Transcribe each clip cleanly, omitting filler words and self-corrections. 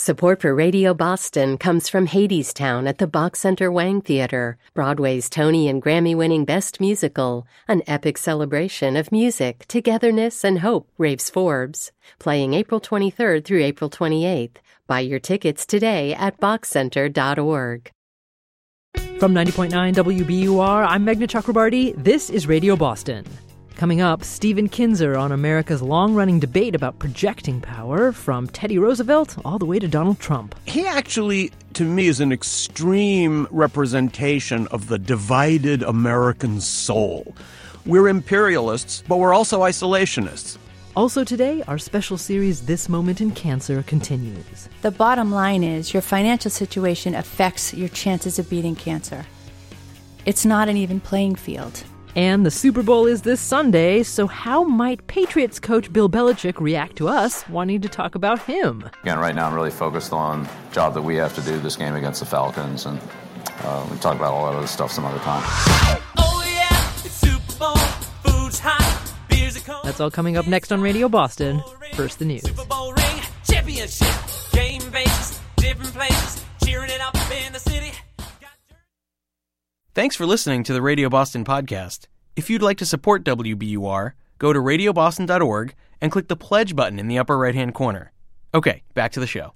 Support for Radio Boston comes from Hadestown at the Bach Center Wang Theater, Broadway's Tony and Grammy-winning Best Musical, an epic celebration of music, togetherness, and hope, raves Forbes. Playing April 23rd through April 28th. Buy your tickets today at bachcenter.org. From 90.9 WBUR, I'm Meghna Chakrabarti. This is Radio Boston. Coming up, Stephen Kinzer on America's long-running debate about projecting power, from Teddy Roosevelt all the way to Donald Trump. He actually, to me, is an extreme representation of the divided American soul. We're imperialists, but we're also isolationists. Also today, our special series, This Moment in Cancer, continues. The bottom line is your financial situation affects your chances of beating cancer. It's not an even playing field. And the Super Bowl is this Sunday, so how might Patriots coach Bill Belichick react to us wanting to talk about him? Again, right now I'm really focused on the job that we have to do this game against the Falcons, and we talk about all that other stuff some other time. Oh yeah, it's Super Bowl, food's hot, beers are cold. That's all coming up next on Radio Boston. First, the news. Super Bowl ring, championship, game faces, different places, cheering it up in the city. Thanks for listening to the Radio Boston podcast. If you'd like to support WBUR, go to radioboston.org and click the pledge button in the upper right-hand corner. Okay, back to the show.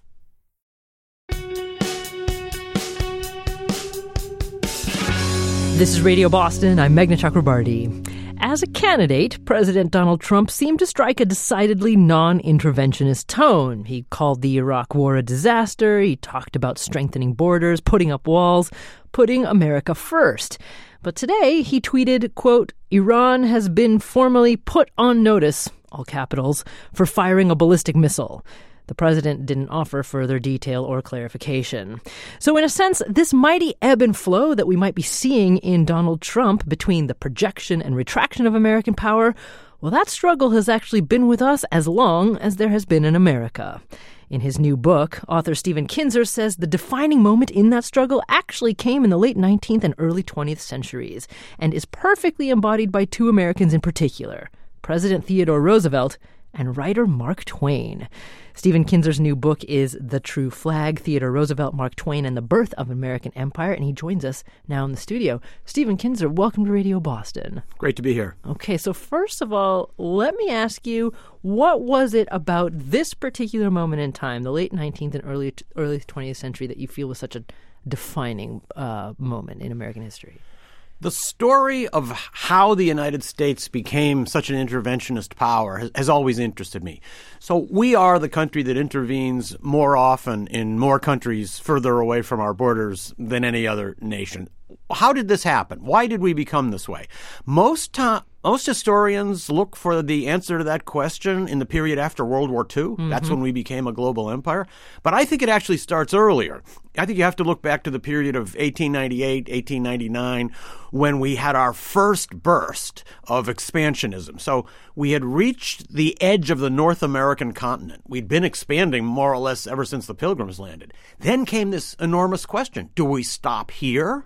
This is Radio Boston. I'm Meghna Chakrabarti. As a candidate, President Donald Trump seemed to strike a decidedly non-interventionist tone. He called the Iraq War a disaster. He talked about strengthening borders, putting up walls, putting America first. But today, he tweeted, quote, "Iran has been formally put on notice," all capitals, "for firing a ballistic missile." The president didn't offer further detail or clarification. So in a sense, this mighty ebb and flow that we might be seeing in Donald Trump between the projection and retraction of American power, well, that struggle has actually been with us as long as there has been in America. In his new book, author Stephen Kinzer says the defining moment in that struggle actually came in the late 19th and early 20th centuries and is perfectly embodied by two Americans in particular, President Theodore Roosevelt and writer Mark Twain. Stephen Kinzer's new book is The True Flag, Theodore Roosevelt, Mark Twain, and the Birth of American Empire, and he joins us now in the studio. Stephen Kinzer, welcome to Radio Boston. Great to be here. Okay, so first of all, let me ask you, what was it about this particular moment in time, the late 19th and early 20th century, that you feel was such a defining moment in American history? The story of how the United States became such an interventionist power has always interested me. So we are the country that intervenes more often in more countries further away from our borders than any other nation. How did this happen? Why did we become this way? Most historians look for the answer to that question in the period after World War II. Mm-hmm. That's when we became a global empire. But I think it actually starts earlier. I think you have to look back to the period of 1898, 1899, when we had our first burst of expansionism. So we had reached the edge of the North American continent. We'd been expanding more or less ever since the Pilgrims landed. Then came this enormous question. Do we stop here?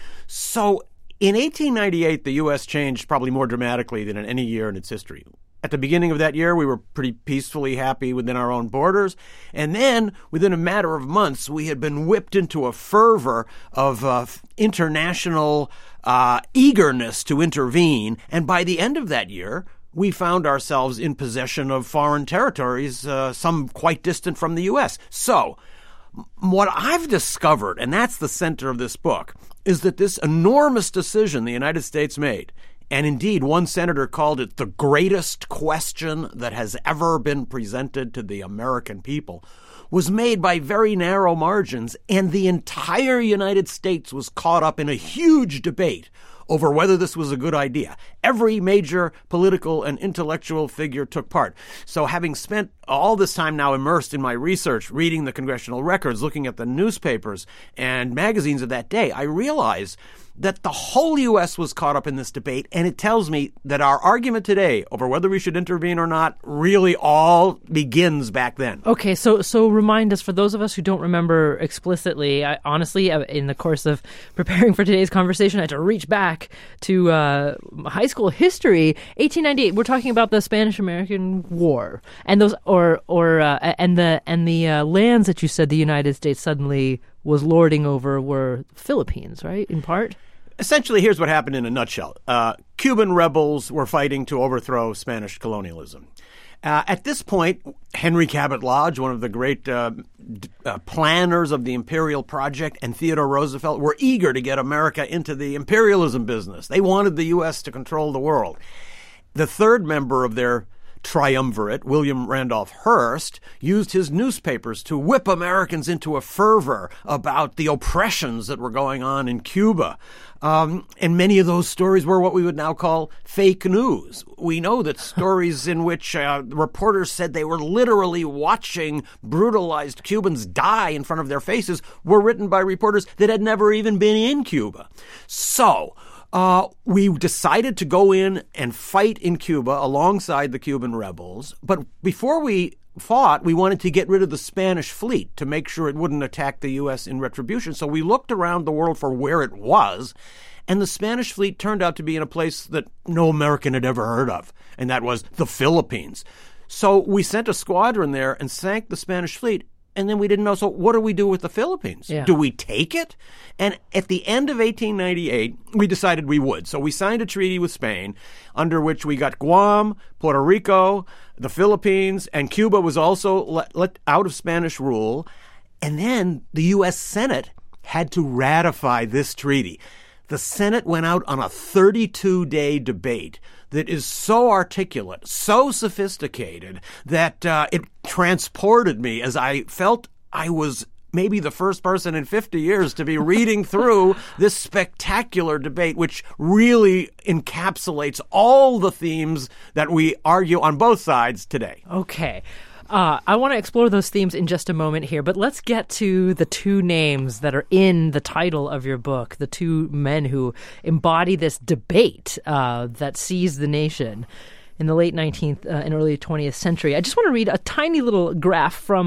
So in 1898, the U.S. changed probably more dramatically than in any year in its history. At the beginning of that year, we were pretty peacefully happy within our own borders. And then, within a matter of months, we had been whipped into a fervor of international eagerness to intervene. And by the end of that year, we found ourselves in possession of foreign territories, some quite distant from the U.S. So, what I've discovered, and that's the center of this book, is that this enormous decision the United States made, and indeed one senator called it the greatest question that has ever been presented to the American people, was made by very narrow margins, and the entire United States was caught up in a huge debate over whether this was a good idea. Every major political and intellectual figure took part. So having spent all this time now immersed in my research, reading the congressional records, looking at the newspapers and magazines of that day, I realized that the whole U.S. was caught up in this debate, and it tells me that our argument today over whether we should intervene or not really all begins back then. Okay, so remind us, for those of us who don't remember explicitly, honestly, in the course of preparing for today's conversation, I had to reach back to high school history. 1898, we're talking about the Spanish-American War, and those and the lands that you said the United States suddenly was lording over were Philippines, right? In part. Essentially, here's what happened in a nutshell. Cuban rebels were fighting to overthrow Spanish colonialism. At this point, Henry Cabot Lodge, one of the great planners of the imperial project, and Theodore Roosevelt were eager to get America into the imperialism business. They wanted the U.S. to control the world. The third member of their triumvirate, William Randolph Hearst, used his newspapers to whip Americans into a fervor about the oppressions that were going on in Cuba. And many of those stories were what we would now call fake news. We know that stories in which reporters said they were literally watching brutalized Cubans die in front of their faces were written by reporters that had never even been in Cuba. So we decided to go in and fight in Cuba alongside the Cuban rebels. But before we fought, we wanted to get rid of the Spanish fleet to make sure it wouldn't attack the U.S. in retribution. So we looked around the world for where it was, and the Spanish fleet turned out to be in a place that no American had ever heard of, and that was the Philippines. So we sent a squadron there and sank the Spanish fleet. And then we didn't know, so what do we do with the Philippines? Yeah. Do we take it? And at the end of 1898, we decided we would. So we signed a treaty with Spain under which we got Guam, Puerto Rico, the Philippines, and Cuba was also let out of Spanish rule. And then the U.S. Senate had to ratify this treaty. The Senate went out on a 32-day debate that is so articulate, so sophisticated, that it transported me as I felt I was maybe the first person in 50 years to be reading through this spectacular debate, which really encapsulates all the themes that we argue on both sides today. Okay. I want to explore those themes in just a moment here, but let's get to the two names that are in the title of your book, the two men who embody this debate that seized the nation in the late 19th and early 20th century. I just want to read a tiny little graph from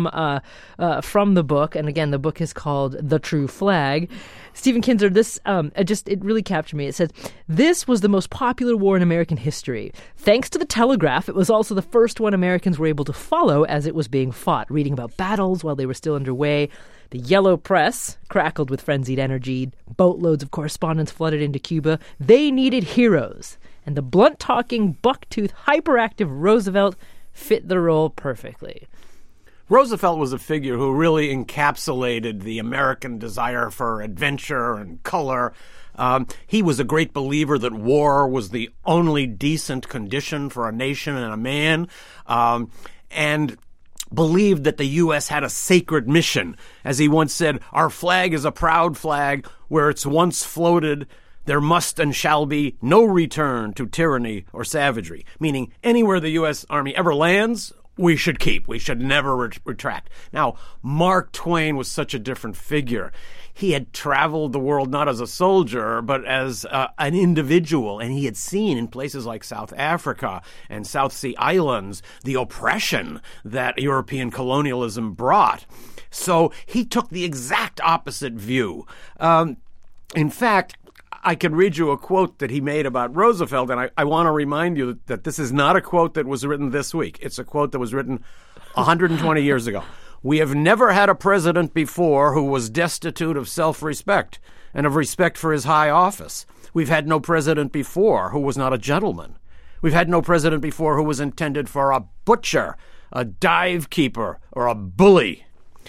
the book, and again, the book is called The True Flag. Stephen Kinzer, this it really captured me. It says, "This was the most popular war in American history. Thanks to the telegraph, it was also the first one Americans were able to follow as it was being fought, reading about battles while they were still underway. The yellow press crackled with frenzied energy. Boatloads of correspondents flooded into Cuba. They needed heroes. And the blunt-talking, buck-toothed, hyperactive Roosevelt fit the role perfectly." Roosevelt was a figure who really encapsulated the American desire for adventure and color. He was a great believer that war was the only decent condition for a nation and a man, and believed that the U.S. had a sacred mission. As he once said, "Our flag is a proud flag. Where it's once floated, there must and shall be no return to tyranny or savagery," meaning anywhere the U.S. Army ever lands, we should keep. We should never retract. Now, Mark Twain was such a different figure. He had traveled the world not as a soldier, but as an individual, and he had seen in places like South Africa and South Sea Islands the oppression that European colonialism brought. So he took the exact opposite view. In fact, I can read you a quote that he made about Roosevelt, and I want to remind you that this is not a quote that was written this week. It's a quote that was written 120 years ago. "We have never had a president before who was destitute of self-respect and of respect for his high office. We've had no president before who was not a gentleman. We've had no president before who was intended for a butcher, a dive keeper, or a bully."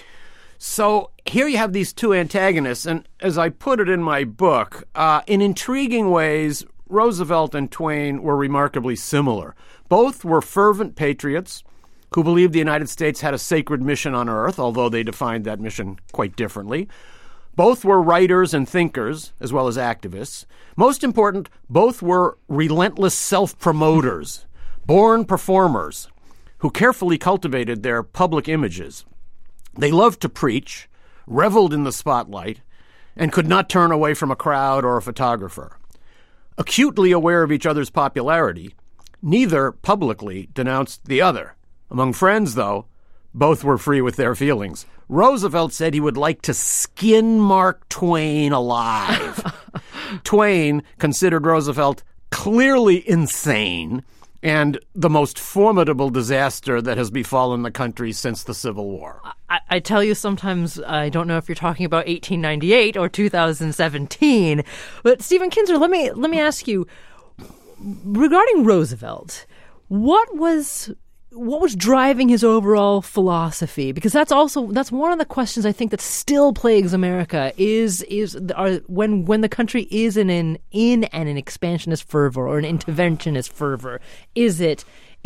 So here you have these two antagonists, and as I put it in my book, in intriguing ways, Roosevelt and Twain were remarkably similar. Both were fervent patriots who believed the United States had a sacred mission on earth, although they defined that mission quite differently. Both were writers and thinkers, as well as activists. Most important, both were relentless self-promoters, born performers, who carefully cultivated their public images. They loved to preach, reveled in the spotlight, and could not turn away from a crowd or a photographer. Acutely aware of each other's popularity, neither publicly denounced the other. Among friends, though, both were free with their feelings. Roosevelt said he would like to skin Mark Twain alive. Twain considered Roosevelt clearly insane and the most formidable disaster that has befallen the country since the Civil War. I tell you, sometimes I don't know if you're talking about 1898 or 2017. But Stephen Kinzer, let me ask you, regarding Roosevelt, what was driving his overall philosophy? Because that's one of the questions I think that still plagues America when the country is in an expansionist fervor or an interventionist fervor. Is it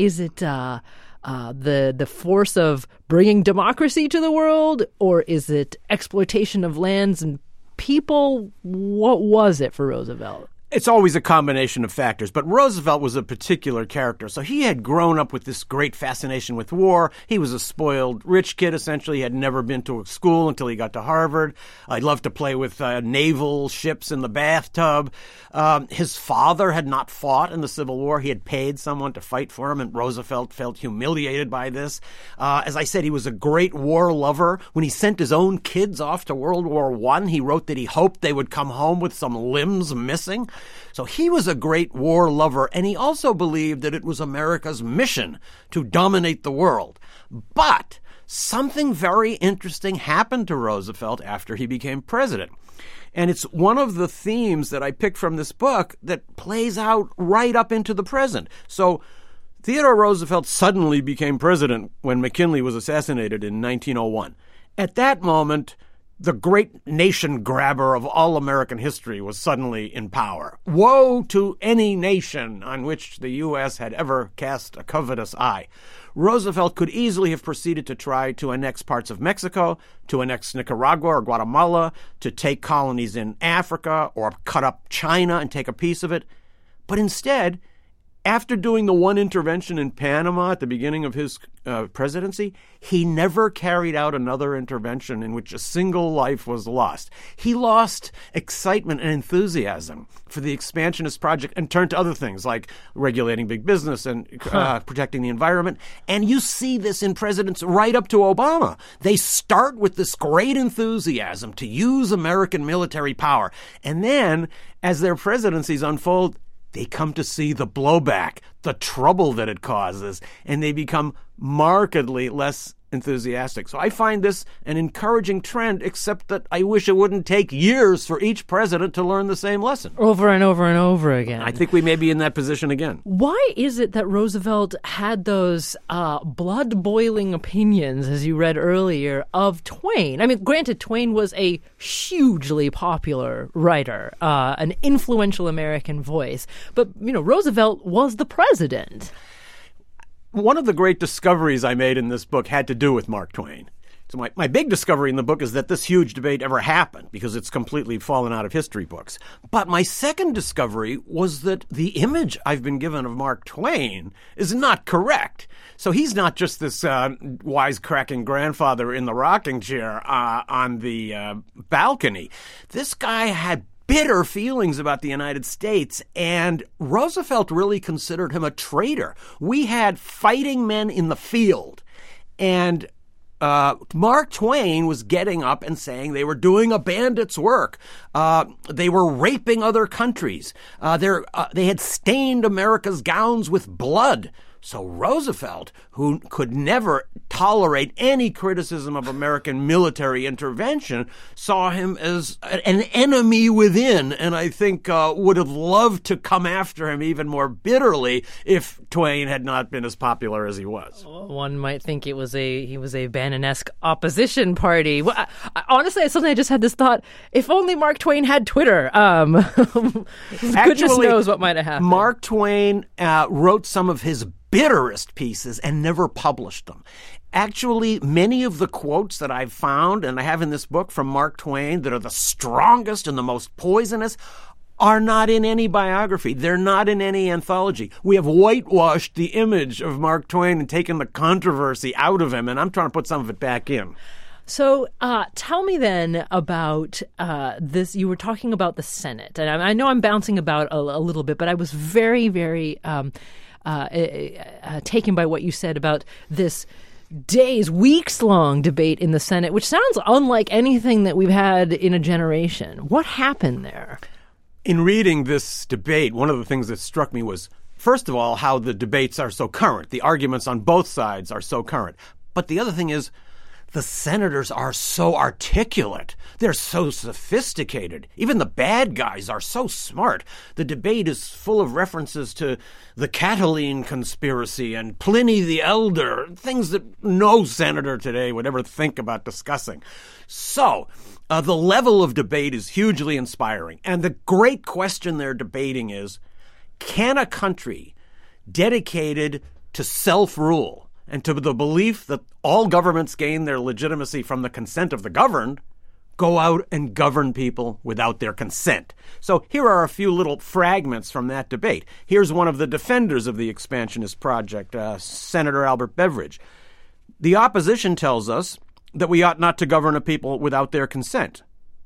the force of bringing democracy to the world, or is it exploitation of lands and people? What was it for Roosevelt? It's always a combination of factors, but Roosevelt was a particular character. So he had grown up with this great fascination with war. He was a spoiled rich kid, essentially. He had never been to a school until he got to Harvard. He loved to play with naval ships in the bathtub. His father had not fought in the Civil War. He had paid someone to fight for him, and Roosevelt felt humiliated by this. As I said, he was a great war lover. When he sent his own kids off to World War I, he wrote that he hoped they would come home with some limbs missing. So he was a great war lover, and he also believed that it was America's mission to dominate the world. But something very interesting happened to Roosevelt after he became president. And it's one of the themes that I picked from this book that plays out right up into the present. So Theodore Roosevelt suddenly became president when McKinley was assassinated in 1901. At that moment, the great nation grabber of all American history was suddenly in power. Woe to any nation on which the U.S. had ever cast a covetous eye. Roosevelt could easily have proceeded to try to annex parts of Mexico, to annex Nicaragua or Guatemala, to take colonies in Africa, or cut up China and take a piece of it. But instead, after doing the one intervention in Panama at the beginning of his presidency, he never carried out another intervention in which a single life was lost. He lost excitement and enthusiasm for the expansionist project and turned to other things like regulating big business and protecting the environment. And you see this in presidents right up to Obama. They start with this great enthusiasm to use American military power. And then, as their presidencies unfold, they come to see the blowback, the trouble that it causes, and they become markedly less enthusiastic. So I find this an encouraging trend, except that I wish it wouldn't take years for each president to learn the same lesson. Over and over and over again. I think we may be in that position again. Why is it that Roosevelt had those blood-boiling opinions, as you read earlier, of Twain? I mean, granted, Twain was a hugely popular writer, an influential American voice, but, Roosevelt was the president. One of the great discoveries I made in this book had to do with Mark Twain. So my big discovery in the book is that this huge debate ever happened, because it's completely fallen out of history books. But my second discovery was that the image I've been given of Mark Twain is not correct. So he's not just this wisecracking grandfather in the rocking chair on the balcony. This guy had bitter feelings about the United States, and Roosevelt really considered him a traitor. We had fighting men in the field, and Mark Twain was getting up and saying they were doing a bandit's work. They were raping other countries. They had stained America's gowns with blood. So Roosevelt, who could never tolerate any criticism of American military intervention, saw him as an enemy within, and I think would have loved to come after him even more bitterly if Twain had not been as popular as he was. One might think he was a Bannon-esque opposition party. Well, honestly, suddenly I just had this thought: if only Mark Twain had Twitter. Goodness knows what might have happened. Mark Twain wrote some of his bitterest pieces and never published them. Actually, many of the quotes that I've found, and I have in this book from Mark Twain, that are the strongest and the most poisonous, are not in any biography. They're not in any anthology. We have whitewashed the image of Mark Twain and taken the controversy out of him, and I'm trying to put some of it back in. So tell me then about this. You were talking about the Senate, and I know I'm bouncing about a little bit, but I was very, very taken by what you said about this weeks-long debate in the Senate, which sounds unlike anything that we've had in a generation. What happened there? In reading this debate, one of the things that struck me was first of all, how the debates are so current. The arguments on both sides are so current. But the other thing is, the senators are so articulate. They're so sophisticated. Even the bad guys are so smart. The debate is full of references to the Catiline conspiracy and Pliny the Elder, things that no senator today would ever think about discussing. So, the level of debate is hugely inspiring. And the great question they're debating is, can a country dedicated to self-rule and to the belief that all governments gain their legitimacy from the consent of the governed, go out and govern people without their consent? So here are a few little fragments from that debate. Here's one of the defenders of the expansionist project, Senator Albert Beveridge. The opposition tells us that we ought not to govern a people without their consent.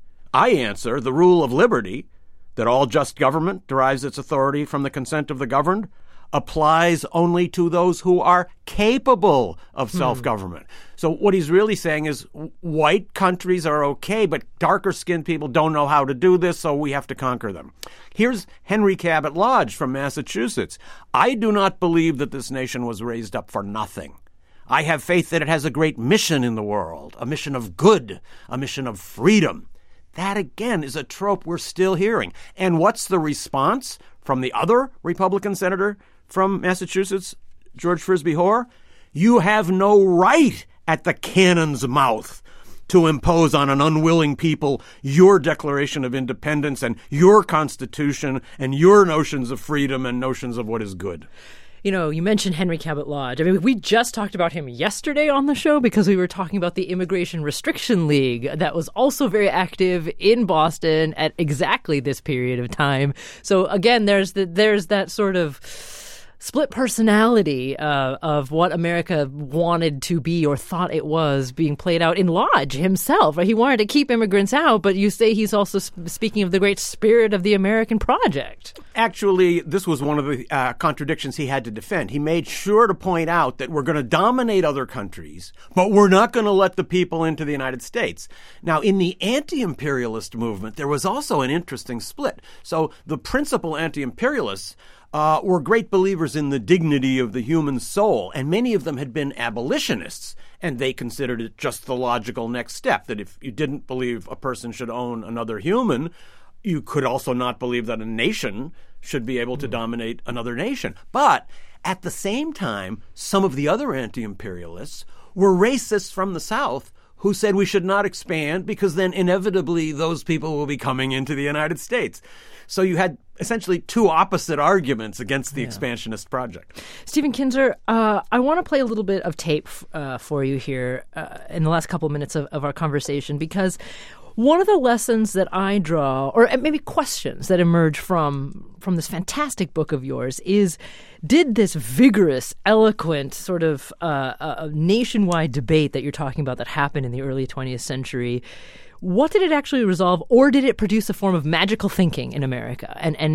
I answer, the rule of liberty, that all just government derives its authority from the consent of the governed, applies only to those who are capable of self-government. So what he's really saying is white countries are okay, but darker-skinned people don't know how to do this, so we have to conquer them. Here's Henry Cabot Lodge from Massachusetts. I do not believe that this nation was raised up for nothing. I have faith that it has a great mission in the world, a mission of good, a mission of freedom. That, again, is a trope we're still hearing. And what's the response from the other Republican senator from Massachusetts, George Frisbee Hoare? You have no right at the cannon's mouth to impose on an unwilling people your Declaration of Independence and your Constitution and your notions of freedom and notions of what is good. You know, you mentioned Henry Cabot Lodge. I mean, we just talked about him yesterday on the show because we were talking about the Immigration Restriction League that was also very active in Boston at exactly this period of time. So again, there's that sort of split personality of what America wanted to be or thought it was being played out in Lodge himself. He wanted to keep immigrants out, but you say he's also speaking of the great spirit of the American project. Actually, this was one of the contradictions he had to defend. He made sure to point out that we're going to dominate other countries, but we're not going to let the people into the United States. Now, in the anti-imperialist movement, there was also an interesting split. So the principal anti-imperialists were great believers in the dignity of the human soul, and many of them had been abolitionists, and they considered it just the logical next step, that if you didn't believe a person should own another human, you could also not believe that a nation should be able to dominate another nation. But at the same time, some of the other anti-imperialists were racists from the South who said we should not expand because then inevitably those people will be coming into the United States. So you had essentially two opposite arguments against the expansionist project. Stephen Kinzer, I want to play a little bit of tape for you here in the last couple of minutes of our conversation, because one of the lessons that I draw, or maybe questions that emerge from this fantastic book of yours, is did this vigorous, eloquent sort of nationwide debate that you're talking about that happened in the early 20th century, what did it actually resolve, or did it produce a form of magical thinking in America?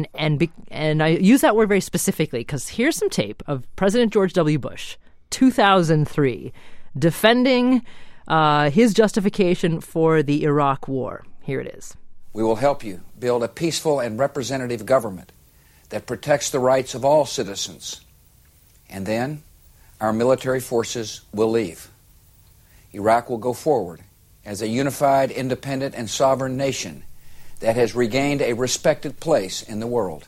And I use that word very specifically because here's some tape of President George W. Bush, 2003, defending his justification for the Iraq War. Here it is. We will help you build a peaceful and representative government that protects the rights of all citizens. And then our military forces will leave. Iraq will go forward as a unified, independent, and sovereign nation that has regained a respected place in the world.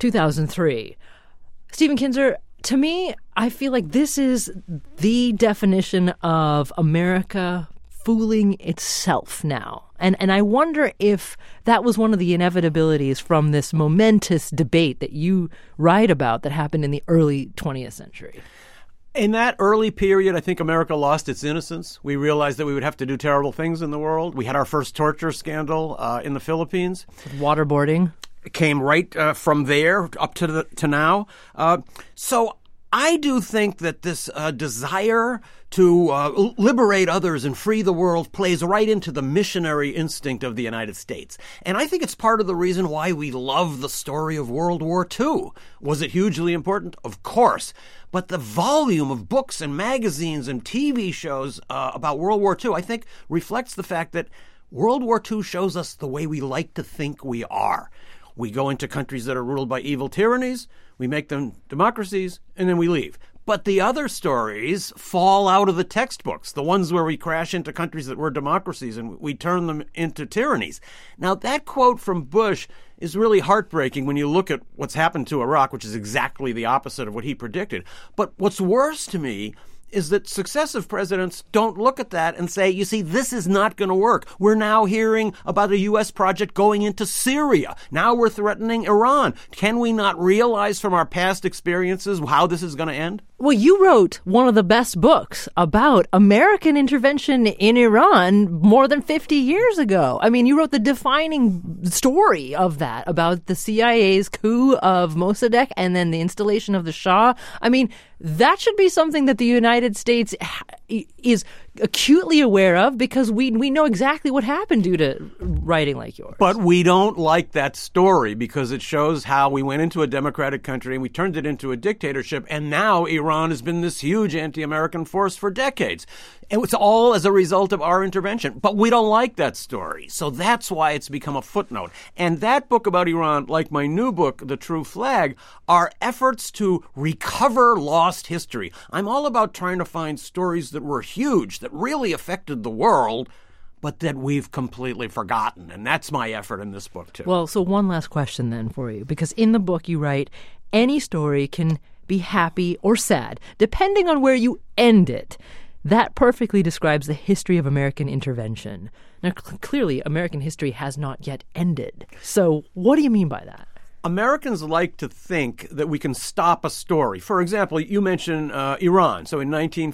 2003. Stephen Kinzer, to me, I feel like this is the definition of America fooling itself now. And I wonder if that was one of the inevitabilities from this momentous debate that you write about that happened in the early 20th century. In that early period, I think America lost its innocence. We realized that we would have to do terrible things in the world. We had our first torture scandal in the Philippines. Waterboarding. It came right from there up to now. So I do think that this desire to liberate others and free the world plays right into the missionary instinct of the United States. And I think it's part of the reason why we love the story of World War II. Was it hugely important? Of course. But the volume of books and magazines and TV shows about World War II, I think, reflects the fact that World War II shows us the way we like to think we are. We go into countries that are ruled by evil tyrannies, we make them democracies, and then we leave. But the other stories fall out of the textbooks, the ones where we crash into countries that were democracies and we turn them into tyrannies. Now, that quote from Bush is really heartbreaking when you look at what's happened to Iraq, which is exactly the opposite of what he predicted. But what's worse to me is that successive presidents don't look at that and say, you see, this is not going to work. We're now hearing about a U.S. project going into Syria. Now we're threatening Iran. Can we not realize from our past experiences how this is going to end? Well, you wrote one of the best books about American intervention in Iran more than 50 years ago. I mean, you wrote the defining story of that, about the CIA's coup of Mossadegh and then the installation of the Shah. I mean, that should be something that the United States is acutely aware of, because we know exactly what happened due to writing like yours. But we don't like that story because it shows how we went into a democratic country and we turned it into a dictatorship, and now Iran has been this huge anti-American force for decades. And it's all as a result of our intervention. But we don't like that story. So that's why it's become a footnote. And that book about Iran, like my new book, The True Flag, are efforts to recover lost history. I'm all about trying to find stories that were huge, that really affected the world, but that we've completely forgotten. And that's my effort in this book, too. Well, so one last question then for you, because in the book you write, any story can be happy or sad, depending on where you end it. That perfectly describes the history of American intervention. Now, clearly, American history has not yet ended. So what do you mean by that? Americans like to think that we can stop a story. For example, you mentioned Iran. So in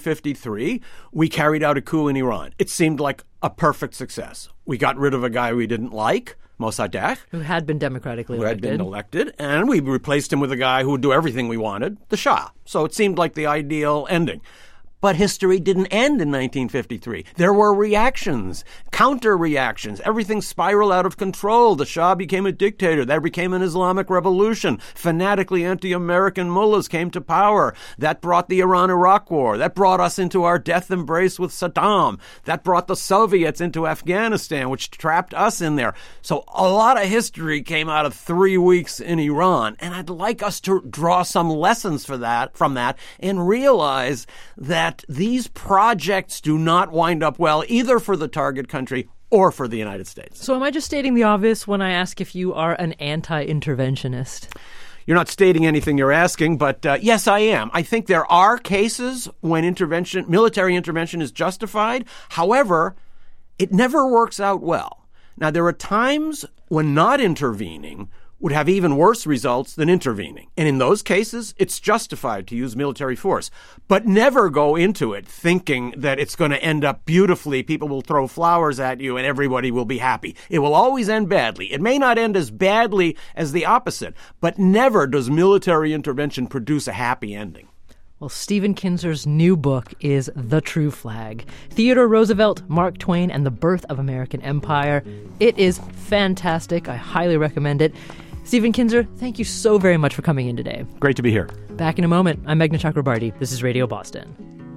1953, we carried out a coup in Iran. It seemed like a perfect success. We got rid of a guy we didn't like, Mossadegh, who had been democratically elected. Who had been elected, and we replaced him with a guy who would do everything we wanted, the Shah. So it seemed like the ideal ending. But history didn't end in 1953. There were reactions, counter-reactions. Everything spiraled out of control. The Shah became a dictator. That became an Islamic revolution. Fanatically anti-American mullahs came to power. That brought the Iran-Iraq war. That brought us into our death embrace with Saddam. That brought the Soviets into Afghanistan, which trapped us in there. So a lot of history came out of 3 weeks in Iran. And I'd like us to draw some lessons from that and realize that these projects do not wind up well either for the target country or for the United States. So am I just stating the obvious when I ask if you are an anti-interventionist? You're not stating anything you're asking, but yes, I am. I think there are cases when military intervention is justified. However, it never works out well. Now, there are times when not intervening would have even worse results than intervening. And in those cases, it's justified to use military force. But never go into it thinking that it's going to end up beautifully, people will throw flowers at you, and everybody will be happy. It will always end badly. It may not end as badly as the opposite, but never does military intervention produce a happy ending. Well, Stephen Kinzer's new book is The True Flag: Theodore Roosevelt, Mark Twain, and the Birth of American Empire. It is fantastic. I highly recommend it. Stephen Kinzer, thank you so very much for coming in today. Great to be here. Back in a moment. I'm Meghna Chakrabarty. This is Radio Boston.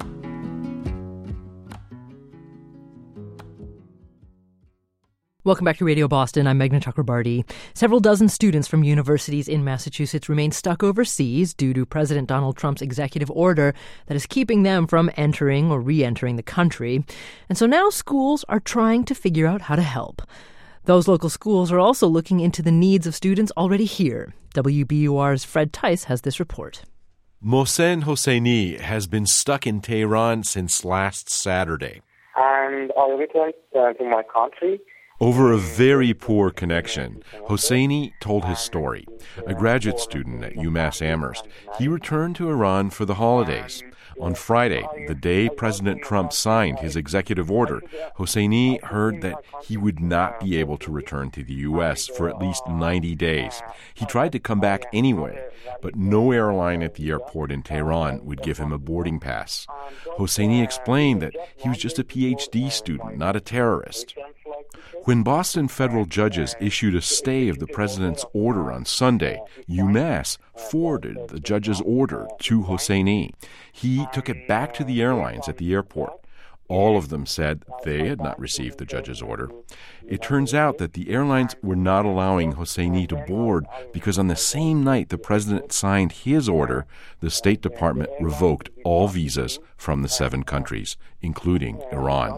Welcome back to Radio Boston. I'm Meghna Chakrabarty. Several dozen students from universities in Massachusetts remain stuck overseas due to President Donald Trump's executive order that is keeping them from entering or re-entering the country. And so now schools are trying to figure out how to help. Those local schools are also looking into the needs of students already here. WBUR's Fred Tice has this report. Mohsen Hosseini has been stuck in Tehran since last Saturday. And I returned to my country. Over a very poor connection, Hosseini told his story. A graduate student at UMass Amherst, he returned to Iran for the holidays. On Friday, the day President Trump signed his executive order, Hosseini heard that he would not be able to return to the U.S. for at least 90 days. He tried to come back anyway, but no airline at the airport in Tehran would give him a boarding pass. Hosseini explained that he was just a PhD student, not a terrorist. When Boston federal judges issued a stay of the president's order on Sunday, UMass forwarded the judge's order to Hosseini. He took it back to the airlines at the airport. All of them said they had not received the judge's order. It turns out that the airlines were not allowing Hosseini to board because on the same night the president signed his order, the State Department revoked all visas from the 7 countries, including Iran.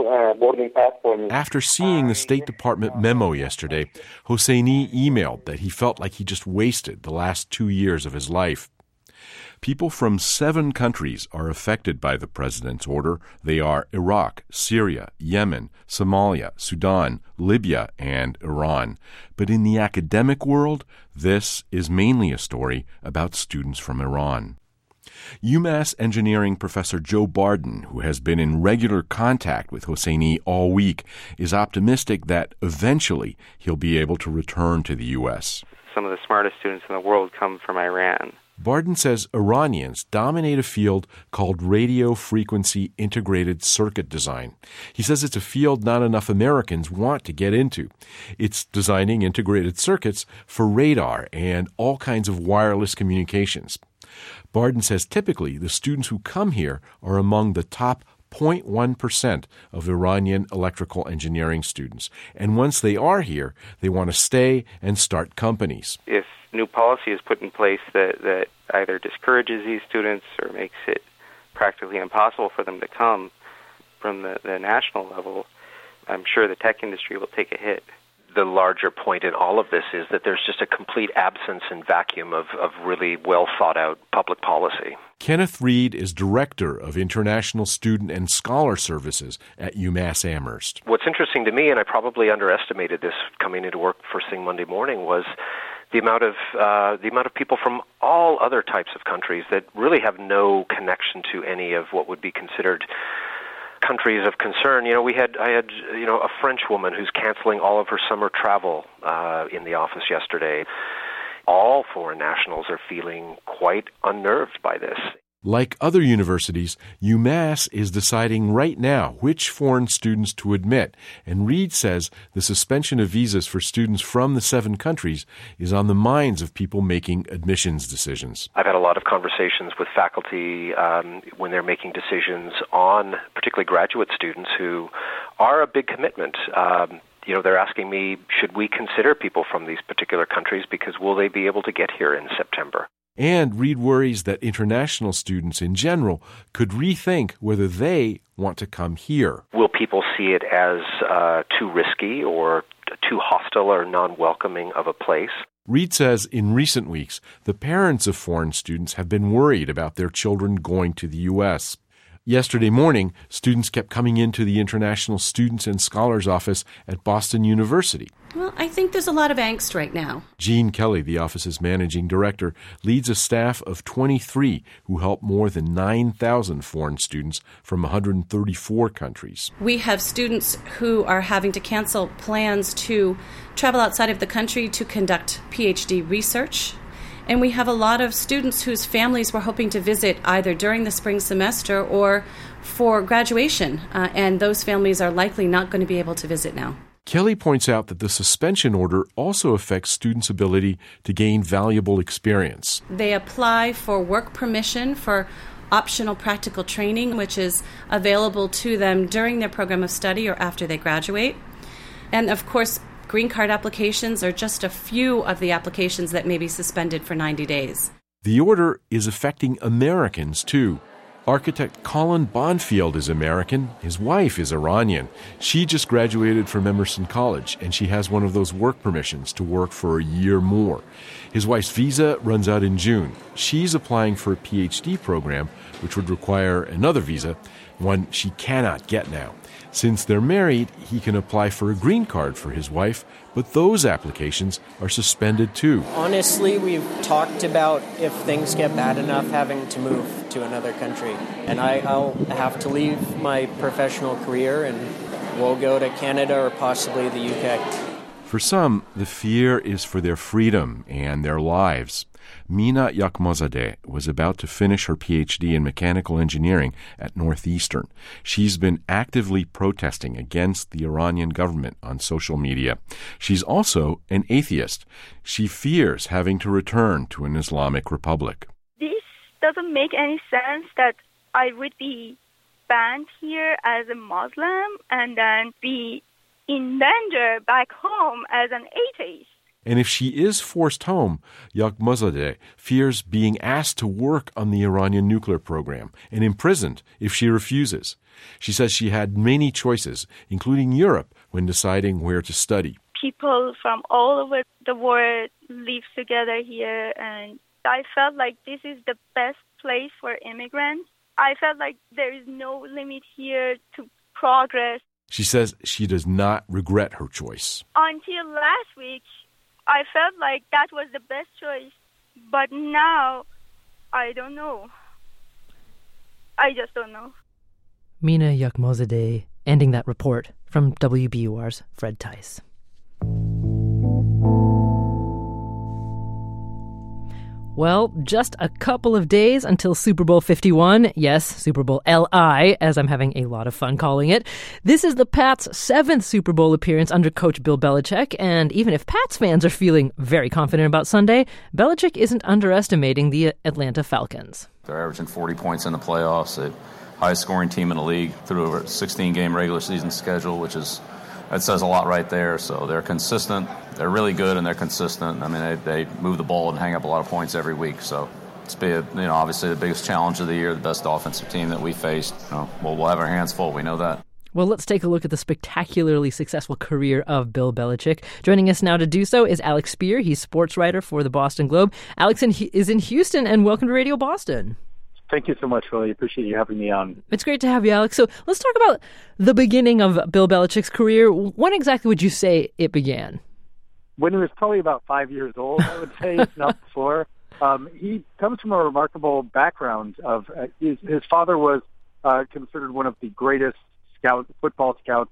After seeing the State Department memo yesterday, Hosseini emailed that he felt like he just wasted the last 2 years of his life. People from 7 countries are affected by the president's order. They are Iraq, Syria, Yemen, Somalia, Sudan, Libya, and Iran. But in the academic world, this is mainly a story about students from Iran. UMass engineering professor Joe Barden, who has been in regular contact with Hosseini all week, is optimistic that eventually he'll be able to return to the U.S. Some of the smartest students in the world come from Iran. Barden says Iranians dominate a field called radio frequency integrated circuit design. He says it's a field not enough Americans want to get into. It's designing integrated circuits for radar and all kinds of wireless communications. Barden says typically the students who come here are among the top 0.1% of Iranian electrical engineering students. And once they are here, they want to stay and start companies. If new policy is put in place that either discourages these students or makes it practically impossible for them to come from the national level, I'm sure the tech industry will take a hit. The larger point in all of this is that there's just a complete absence and vacuum of really well-thought-out public policy. Kenneth Reed is Director of International Student and Scholar Services at UMass Amherst. What's interesting to me, and I probably underestimated this coming into work first thing Monday morning, was the amount of people from all other types of countries that really have no connection to any of what would be considered countries of concern. I had a French woman who's canceling all of her summer travel in the office yesterday. All foreign nationals are feeling quite unnerved by this. Like other universities, UMass is deciding right now which foreign students to admit, and Reed says the suspension of visas for students from the 7 countries is on the minds of people making admissions decisions. I've had a lot of conversations with faculty when they're making decisions on particularly graduate students who are a big commitment. They're asking me, should we consider people from these particular countries because will they be able to get here in September? And Reed worries that international students in general could rethink whether they want to come here. Will people see it as too risky or too hostile or non-welcoming of a place? Reed says in recent weeks, the parents of foreign students have been worried about their children going to the U.S. Yesterday morning, students kept coming into the International Students and Scholars Office at Boston University. Well, I think there's a lot of angst right now. Jean Kelly, the office's managing director, leads a staff of 23 who help more than 9,000 foreign students from 134 countries. We have students who are having to cancel plans to travel outside of the country to conduct PhD research. And we have a lot of students whose families were hoping to visit either during the spring semester or for graduation, and those families are likely not going to be able to visit now. Kelly points out that the suspension order also affects students' ability to gain valuable experience. They apply for work permission for optional practical training, which is available to them during their program of study or after they graduate. And of course, green card applications are just a few of the applications that may be suspended for 90 days. The order is affecting Americans, too. Architect Colin Bonfield is American. His wife is Iranian. She just graduated from Emerson College, and she has one of those work permissions to work for a year more. His wife's visa runs out in June. She's applying for a PhD program, which would require another visa, one she cannot get now. Since they're married, he can apply for a green card for his wife, but those applications are suspended too. Honestly, we've talked about if things get bad enough having to move to another country. And I'll have to leave my professional career and we'll go to Canada or possibly the UK. For some, the fear is for their freedom and their lives. Mina Yakhmozadeh was about to finish her PhD in mechanical engineering at Northeastern. She's been actively protesting against the Iranian government on social media. She's also an atheist. She fears having to return to an Islamic republic. This doesn't make any sense that I would be banned here as a Muslim and then be in danger back home as an atheist. And if she is forced home, Yaghmazadeh fears being asked to work on the Iranian nuclear program and imprisoned if she refuses. She says she had many choices, including Europe, when deciding where to study. People from all over the world live together here, and I felt like this is the best place for immigrants. I felt like there is no limit here to progress. She says she does not regret her choice. Until last week, I felt like that was the best choice. But now, I don't know. I just don't know. Mina Yaghmazadeh ending that report from WBUR's Fred Tice. Well, just a couple of days until Super Bowl 51. Yes, Super Bowl LI, as I'm having a lot of fun calling it. This is the Pats' 7th Super Bowl appearance under coach Bill Belichick, and even if Pats fans are feeling very confident about Sunday, Belichick isn't underestimating the Atlanta Falcons. They're averaging 40 points in the playoffs, the highest scoring team in the league through a 16-game regular season schedule, that says a lot right there. So they're consistent. They're really good, and they're consistent. I mean, they move the ball and hang up a lot of points every week. So it's obviously the biggest challenge of the year, the best offensive team that we faced. We'll have our hands full. We know that. Well, let's take a look at the spectacularly successful career of Bill Belichick. Joining us now to do so is Alex Spear. He's sports writer for the Boston Globe. Alex is in Houston, and welcome to Radio Boston. Thank you so much, Willie. Appreciate you having me on. It's great to have you, Alex. So let's talk about the beginning of Bill Belichick's career. When exactly would you say it began? When he was probably about 5 years old, I would say, if not before. He comes from a remarkable background. His father was considered one of the greatest football scouts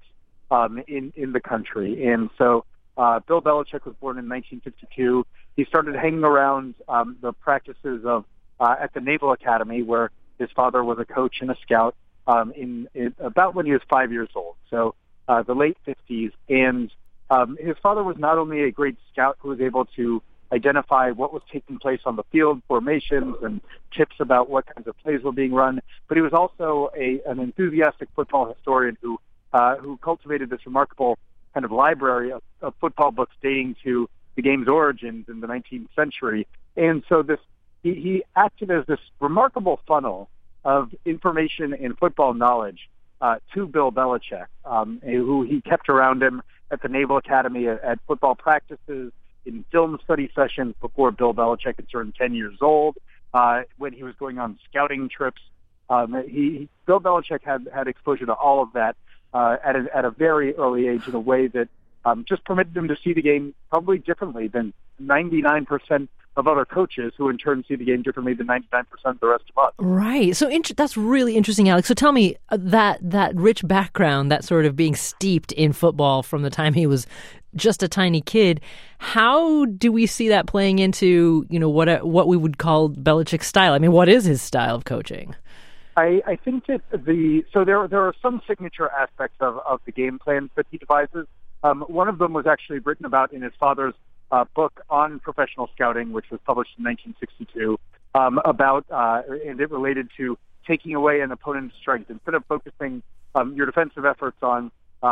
in the country. And so Bill Belichick was born in 1952. He started hanging around the practices of at the Naval Academy, where his father was a coach and a scout in about when he was 5 years old, so the late 50s. And his father was not only a great scout who was able to identify what was taking place on the field, formations, and tips about what kinds of plays were being run, but he was also an enthusiastic football historian who cultivated this remarkable kind of library of football books dating to the game's origins in the 19th century. And so he acted as this remarkable funnel of information and football knowledge to Bill Belichick, who he kept around him at the Naval Academy, at football practices, in film study sessions before Bill Belichick had turned 10 years old, when he was going on scouting trips. Bill Belichick had exposure to all of that at a very early age in a way that just permitted him to see the game probably differently than 99% of other coaches, who in turn see the game differently than 99% of the rest of us. Right. So that's really interesting, Alex. So tell me, that rich background, that sort of being steeped in football from the time he was just a tiny kid, how do we see that playing into, what we would call Belichick's style? I mean, what is his style of coaching? I think that there are some signature aspects of the game plans that he devises. One of them was actually written about in his father's book on professional scouting, which was published in 1962, and it related to taking away an opponent's strength. Instead of focusing your defensive efforts on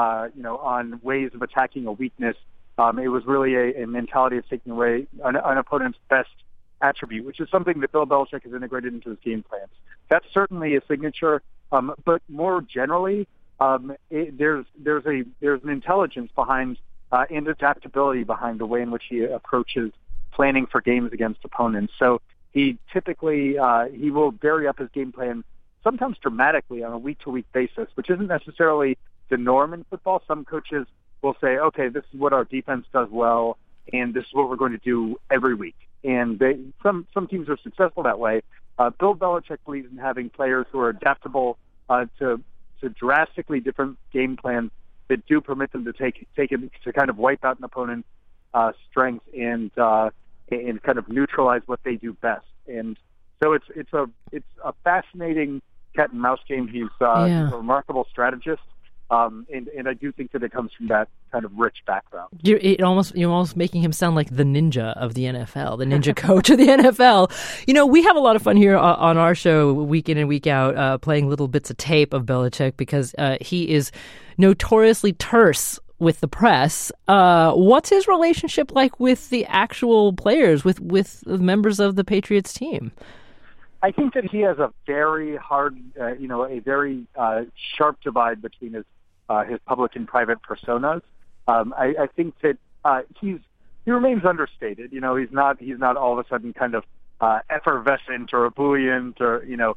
ways of attacking a weakness, it was really a mentality of taking away an opponent's best attribute, which is something that Bill Belichick has integrated into his game plans. That's certainly a signature, but more generally, there's an intelligence behind and adaptability behind the way in which he approaches planning for games against opponents. So he typically he will vary up his game plan, sometimes dramatically on a week-to-week basis, which isn't necessarily the norm in football. Some coaches will say, okay, this is what our defense does well, and this is what we're going to do every week. And some teams are successful that way. Bill Belichick believes in having players who are adaptable to drastically different game plans that do permit them to take it to kind of wipe out an opponent's strength and kind of neutralize what they do best. And so it's a fascinating cat and mouse game. He's a remarkable strategist, And I do think that it comes from that kind of rich background. You're almost making him sound like the ninja of the NFL, the ninja coach of the NFL. You know, we have a lot of fun here on our show week in and week out playing little bits of tape of Belichick because he is notoriously terse with the press. What's his relationship like with the actual players, with the members of the Patriots team? I think that he has a very hard, a very sharp divide between his public and private personas. I think that he remains understated. You know, he's not all of a sudden kind of effervescent or ebullient or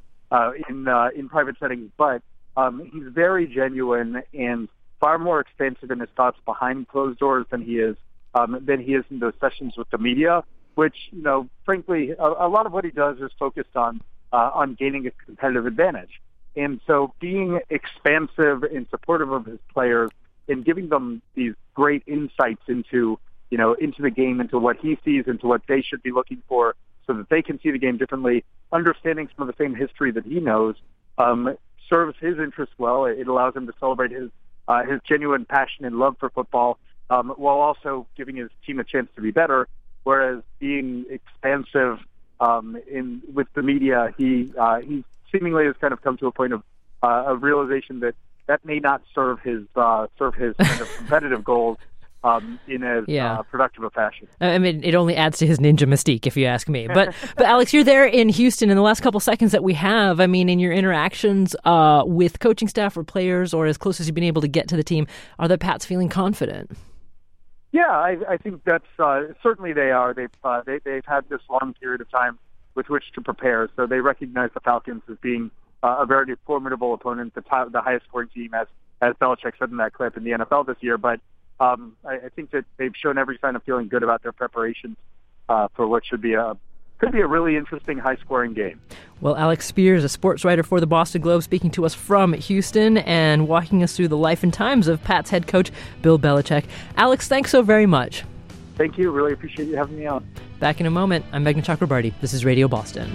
in private settings, but he's very genuine and far more expansive in his thoughts behind closed doors than he is in those sessions with the media. Which, frankly, a lot of what he does is focused on gaining a competitive advantage. And so being expansive and supportive of his players and giving them these great insights into the game, into what he sees, into what they should be looking for so that they can see the game differently, understanding some of the same history that he knows, serves his interest well. It allows him to celebrate his genuine passion and love for football, while also giving his team a chance to be better. Whereas being expansive with the media, he seemingly has kind of come to a point of realization that may not serve his kind of competitive goals in as productive a fashion. I mean, it only adds to his ninja mystique, if you ask me. But Alex, you're there in Houston in the last couple seconds that we have. I mean, in your interactions with coaching staff or players, or as close as you've been able to get to the team, are the Pats feeling confident? Yeah, I think that's certainly they are. They've had this long period of time with which to prepare, so they recognize the Falcons as being a very formidable opponent, the highest scoring team, as Belichick said in that clip, in the NFL this year. But I think that they've shown every sign of feeling good about their preparations for what could be a really interesting, high-scoring game. Well, Alex Spears, a sports writer for the Boston Globe, speaking to us from Houston and walking us through the life and times of Pats head coach Bill Belichick. Alex, thanks so very much. Thank you. Really appreciate you having me on. Back in a moment. I'm Meghna Chakrabarty. This is Radio Boston.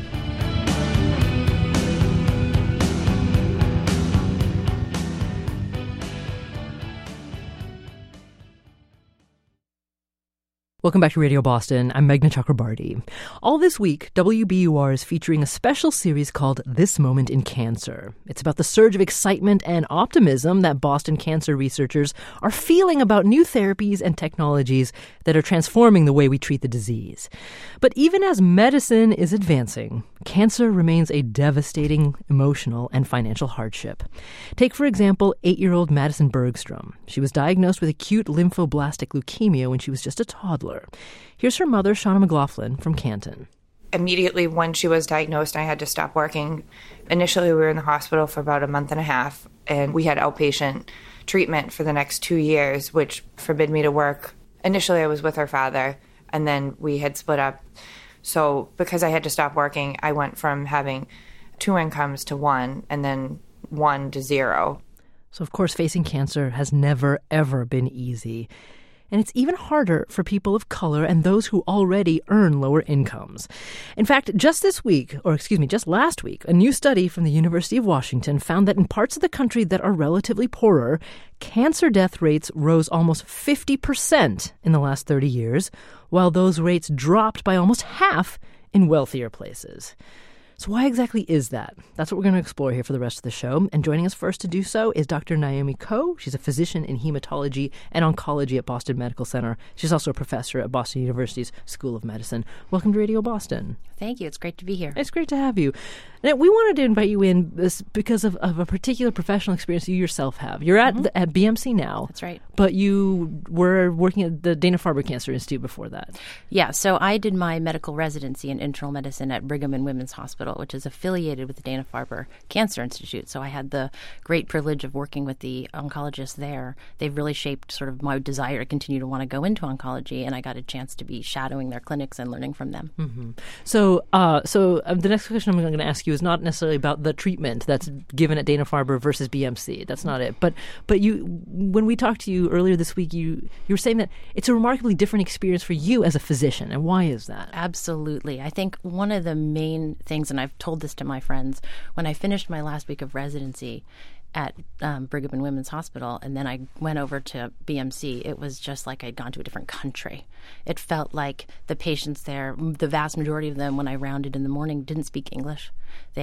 Welcome back to Radio Boston. I'm Meghna Chakrabarty. All this week, WBUR is featuring a special series called This Moment in Cancer. It's about the surge of excitement and optimism that Boston cancer researchers are feeling about new therapies and technologies that are transforming the way we treat the disease. But even as medicine is advancing, cancer remains a devastating emotional and financial hardship. Take, for example, 8-year-old Madison Bergstrom. She was diagnosed with acute lymphoblastic leukemia when she was just a toddler. Here's her mother, Shauna McLaughlin, from Canton. Immediately when she was diagnosed, I had to stop working. Initially, we were in the hospital for about a month and a half, and we had outpatient treatment for the next 2 years, which forbid me to work. Initially, I was with her father, and then we had split up. So because I had to stop working, I went from having 2 incomes to 1, and then 1 to 0. So, of course, facing cancer has never, ever been easy. And it's even harder for people of color and those who already earn lower incomes. In fact, just last week, a new study from the University of Washington found that in parts of the country that are relatively poorer, cancer death rates rose almost 50% in the last 30 years, while those rates dropped by almost half in wealthier places. So why exactly is that? That's what we're going to explore here for the rest of the show. And joining us first to do so is Dr. Naomi Ko. She's a physician in hematology and oncology at Boston Medical Center. She's also a professor at Boston University's School of Medicine. Welcome to Radio Boston. Thank you. It's great to be here. It's great to have you. Now, we wanted to invite you in because of a particular professional experience you yourself have. You're at BMC now. That's right. But you were working at the Dana-Farber Cancer Institute before that. Yeah, so I did my medical residency in internal medicine at Brigham and Women's Hospital, which is affiliated with the Dana-Farber Cancer Institute. So I had the great privilege of working with the oncologists there. They've really shaped sort of my desire to continue to want to go into oncology, and I got a chance to be shadowing their clinics and learning from them. Mm-hmm. So the next question I'm going to ask you is not necessarily about the treatment that's given at Dana-Farber versus BMC. That's not it. But you, when we talked to you earlier this week, you were saying that it's a remarkably different experience for you as a physician. And why is that? Absolutely. I think one of the main things, and I've told this to my friends, when I finished my last week of residency, at Brigham and Women's Hospital, and then I went over to BMC, it was just like I'd gone to a different country. It felt like the patients there, the vast majority of them, when I rounded in the morning, didn't speak English.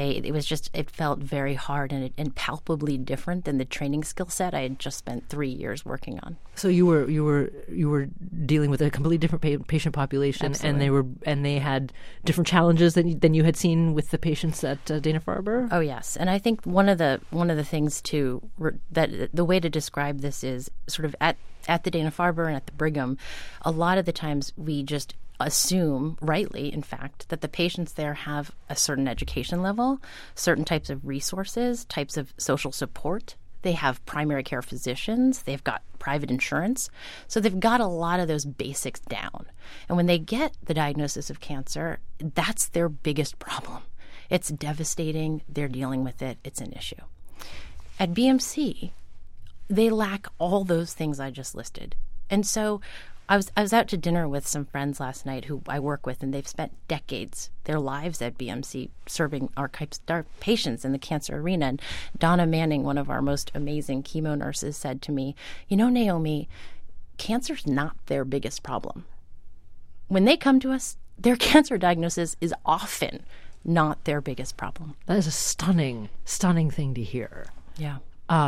It felt very hard and palpably different than the training skill set I had just spent 3 years working on. So you were dealing with a completely different patient population, Absolutely. and they had different challenges than you had seen with the patients at Dana-Farber? Oh yes, and I think one of the things too that the way to describe this is sort of at the Dana-Farber and at the Brigham, a lot of the times we just assume, rightly in fact, that the patients there have a certain education level, certain types of resources, types of social support. They have primary care physicians. They've got private insurance. So they've got a lot of those basics down. And when they get the diagnosis of cancer, that's their biggest problem. It's devastating. They're dealing with it. It's an issue. At BMC, they lack all those things I just listed. And so I was out to dinner with some friends last night who I work with, and they've spent decades, their lives at BMC, serving our patients in the cancer arena. And Donna Manning, one of our most amazing chemo nurses, said to me, "You know, Naomi, cancer's not their biggest problem. When they come to us, their cancer diagnosis is often not their biggest problem." That is a stunning thing to hear. Yeah.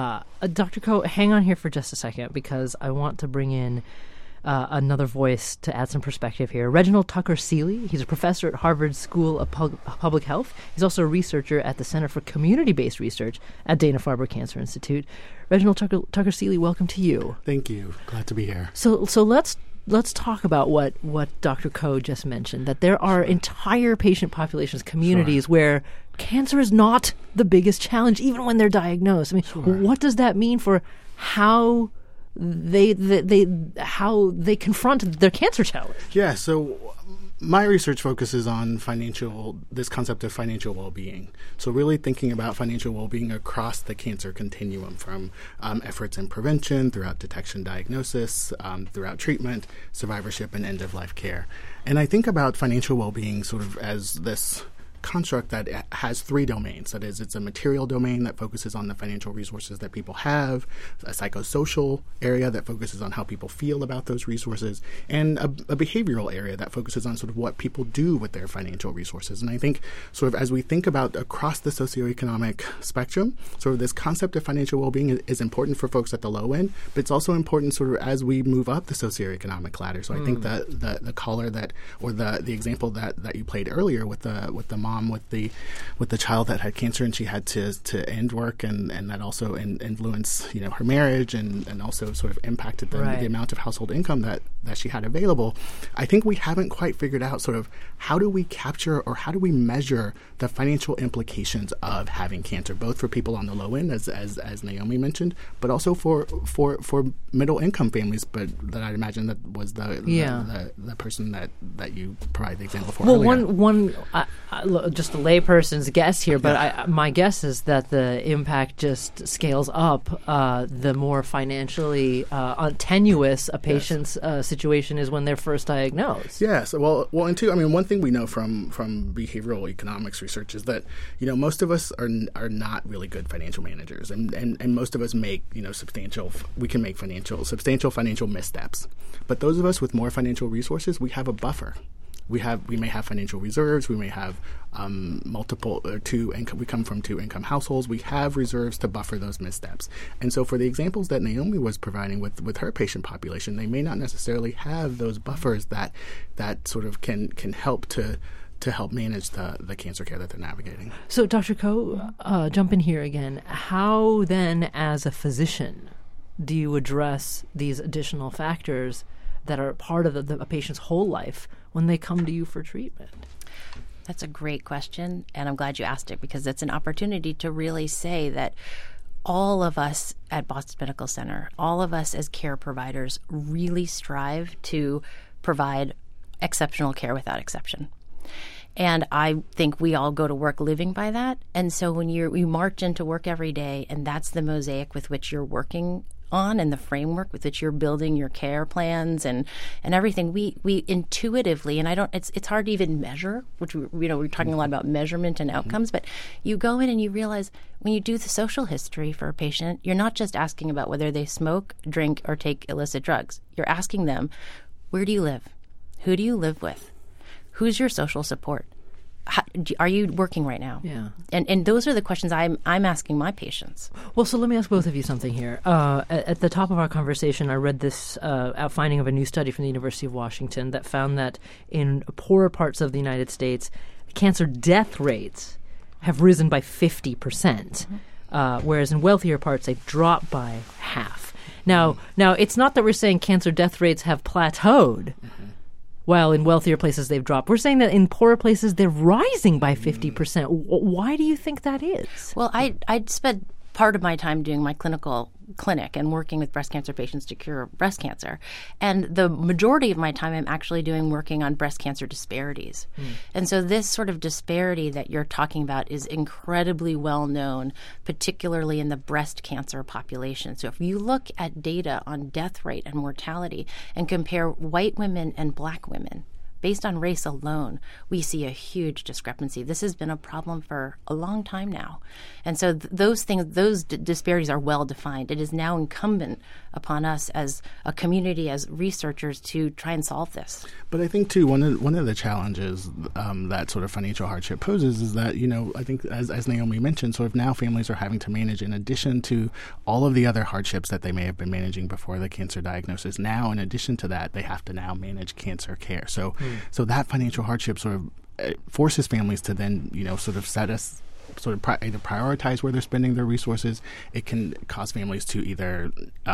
Dr. Ko, hang on here for just a second, because I want to bring in another voice to add some perspective here. Reginald Tucker Seeley, he's a professor at Harvard School of Public Health. He's also a researcher at the Center for Community-Based Research at Dana-Farber Cancer Institute. Reginald Tucker Seeley, welcome to you. Thank you. Glad to be here. So let's talk about what Dr. Ko just mentioned, that there are entire patient populations, communities where cancer is not the biggest challenge, even when they're diagnosed. I mean, what does that mean for how they confront their cancer challenge? Yeah, so my research focuses on this concept of financial well-being. So really thinking about financial well-being across the cancer continuum, from efforts in prevention, throughout detection, diagnosis, throughout treatment, survivorship, and end-of-life care. And I think about financial well-being sort of as this construct that has three domains. That is, it's a material domain that focuses on the financial resources that people have, a psychosocial area that focuses on how people feel about those resources, and a behavioral area that focuses on sort of what people do with their financial resources. And I think sort of as we think about across the socioeconomic spectrum, sort of this concept of financial well-being is important for folks at the low end, but it's also important sort of as we move up the socioeconomic ladder. So I think that the caller the example that you played earlier with the mom with the child that had cancer, and she had to end work, and that also influenced her marriage, and also sort of impacted the amount of household income that she had available. I think we haven't quite figured out sort of how do we capture or how do we measure the financial implications of having cancer, both for people on the low end, as Naomi mentioned, but also for middle income families. But that I'd imagine that was the person that you provide the example for. Well, earlier. Just a layperson's guess here, but my guess is that the impact just scales up the more financially tenuous a patient's situation is when they're first diagnosed. Yes. Well, and two, I mean, one thing we know from behavioral economics research is that most of us are not really good financial managers, and most of us make substantial financial missteps. But those of us with more financial resources, we have a buffer. We may have financial reserves. We may have multiple two income. We come from two income households. We have reserves to buffer those missteps. And so, for the examples that Naomi was providing with her patient population, they may not necessarily have those buffers that sort of can help to help manage the cancer care that they're navigating. So, Dr. Ko, jump in here again. How then, as a physician, do you address these additional factors that are part of a patient's whole life when they come to you for treatment? That's a great question, and I'm glad you asked it, because it's an opportunity to really say that all of us at Boston Medical Center, all of us as care providers, really strive to provide exceptional care without exception. And I think we all go to work living by that. And so when you march into work every day and that's the mosaic with which you're working on and the framework with which you're building your care plans and everything, we intuitively, and it's hard to even measure, which we're talking a lot about measurement and outcomes, but you go in and you realize when you do the social history for a patient, you're not just asking about whether they smoke, drink, or take illicit drugs. You're asking them, where do you live? Who do you live with? Who's your social support? Are you working right now? Yeah. And those are the questions I'm asking my patients. Well, so let me ask both of you something here. At the top of our conversation, I read this finding of a new study from the University of Washington that found that in poorer parts of the United States, cancer death rates have risen by 50%, whereas in wealthier parts, they've dropped by half. Now, it's not that we're saying cancer death rates have plateaued, while in wealthier places they've dropped. We're saying that in poorer places they're rising by 50%. Why do you think that is? Well, I spent part of my time doing my clinic and working with breast cancer patients to cure breast cancer. And the majority of my time I'm actually working on breast cancer disparities. And so this sort of disparity that you're talking about is incredibly well known, particularly in the breast cancer population. So if you look at data on death rate and mortality and compare white women and black women, based on race alone, we see a huge discrepancy. This has been a problem for a long time now. And so those disparities are well defined. It is now incumbent upon us as a community, as researchers, to try and solve this. But I think, too, one of the challenges that sort of financial hardship poses is that, I think as Naomi mentioned, sort of now families are having to manage, in addition to all of the other hardships that they may have been managing before the cancer diagnosis, now in addition to that, they have to now manage cancer care. So that financial hardship sort of forces families to then, sort of either prioritize where they're spending their resources. It can cause families to either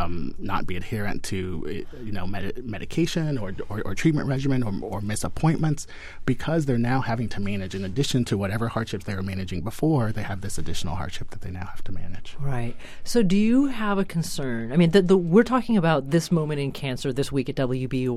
not be adherent to medication or treatment regimen or miss appointments because they're now having to manage, in addition to whatever hardships they were managing before, they have this additional hardship that they now have to manage. Right. So do you have a concern? I mean, we're talking about this moment in cancer this week at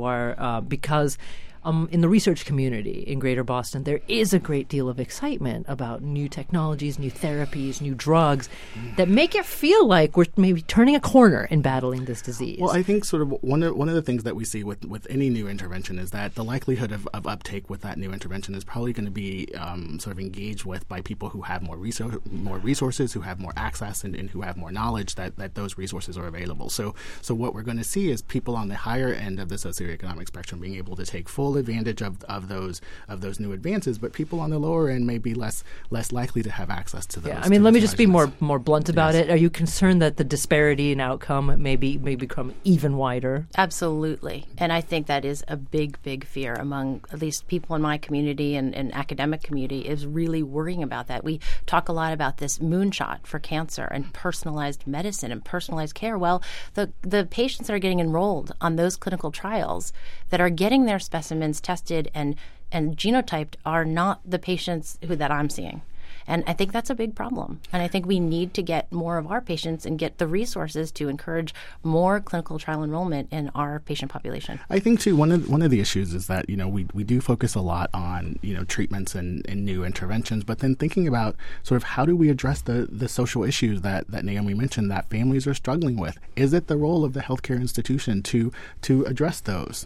WBUR because in the research community in Greater Boston, there is a great deal of excitement about new technologies, new therapies, new drugs that make it feel like we're maybe turning a corner in battling this disease. Well, I think sort of one of the things that we see with any new intervention is that the likelihood of uptake with that new intervention is probably going to be sort of engaged with by people who have more resources, who have more access, and who have more knowledge that those resources are available. So what we're going to see is people on the higher end of the socioeconomic spectrum being able to take full advantage of those new advances, but people on the lower end may be less likely to have access to those. Yeah, I mean, let me just be more blunt about it. Are you concerned that the disparity in outcome may become even wider? Absolutely, and I think that is a big fear among at least people in my community and academic community is really worrying about that. We talk a lot about this moonshot for cancer and personalized medicine and personalized care. Well, the patients that are getting enrolled on those clinical trials that are getting their specimens tested and genotyped are not the patients that I'm seeing. And I think that's a big problem. And I think we need to get more of our patients and get the resources to encourage more clinical trial enrollment in our patient population. I think, too, one of the issues is that, we do focus a lot on, treatments and new interventions, but then thinking about sort of how do we address the social issues that Naomi mentioned that families are struggling with? Is it the role of the healthcare institution to address those?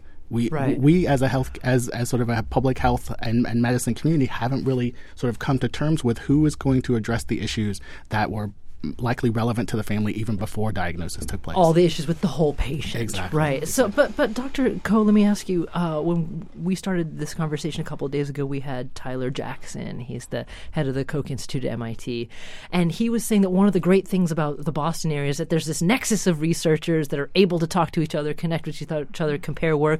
We as sort of a public health and medicine community haven't really sort of come to terms with who is going to address the issues that were likely relevant to the family even before diagnosis took place. All the issues with the whole patient. Exactly. Right. So, but Dr. Ko, let me ask you, when we started this conversation a couple of days ago, we had Tyler Jackson. He's the head of the Koch Institute at MIT. And he was saying that one of the great things about the Boston area is that there's this nexus of researchers that are able to talk to each other, connect with each other, compare work.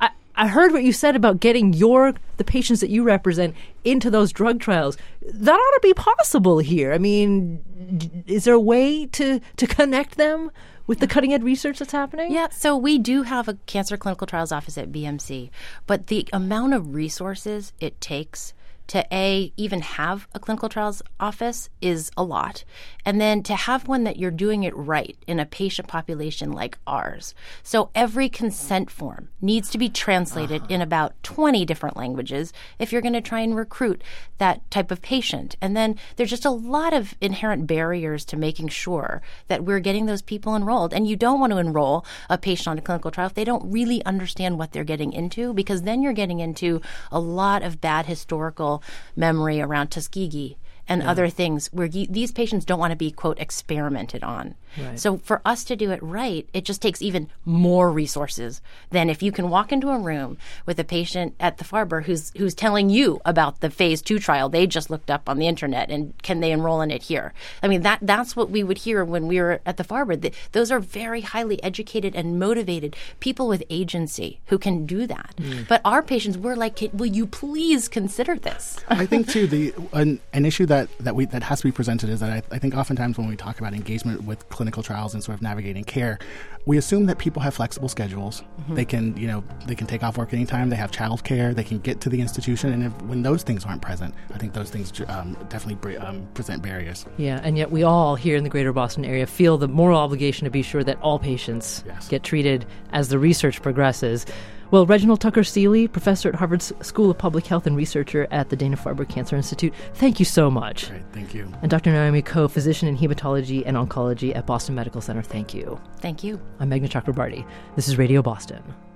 I heard what you said about getting the patients that you represent into those drug trials. That ought to be possible here. I mean, is there a way to connect them with the cutting-edge research that's happening? Yeah, so we do have a cancer clinical trials office at BMC, but the amount of resources it takes to even have a clinical trials office is a lot. And then to have one that you're doing it right in a patient population like ours. So every consent form needs to be translated in about 20 different languages if you're going to try and recruit that type of patient. And then there's just a lot of inherent barriers to making sure that we're getting those people enrolled. And you don't want to enroll a patient on a clinical trial if they don't really understand what they're getting into, because then you're getting into a lot of bad historical memory around Tuskegee and other things where these patients don't want to be, quote, experimented on. Right. So for us to do it right, it just takes even more resources than if you can walk into a room with a patient at the Farber who's telling you about the phase 2 trial they just looked up on the internet and can they enroll in it here. I mean, that's what we would hear when we were at the Farber. Those are very highly educated and motivated people with agency who can do that. But our patients, we're like, will you please consider this? I think, too, an issue that has to be presented is that I think oftentimes when we talk about engagement with clinical trials and sort of navigating care, we assume that people have flexible schedules. Mm-hmm. They can take off work anytime. They have childcare. They can get to the institution. And when those things aren't present, I think those things definitely present barriers. Yeah, and yet we all here in the greater Boston area feel the moral obligation to be sure that all patients get treated as the research progresses. Well, Reginald Tucker Seeley, professor at Harvard's School of Public Health and researcher at the Dana-Farber Cancer Institute, thank you so much. Great, thank you. And Dr. Naomi Ko, physician in hematology and oncology at Boston Medical Center, thank you. Thank you. I'm Meghna Chakrabarty. This is Radio Boston.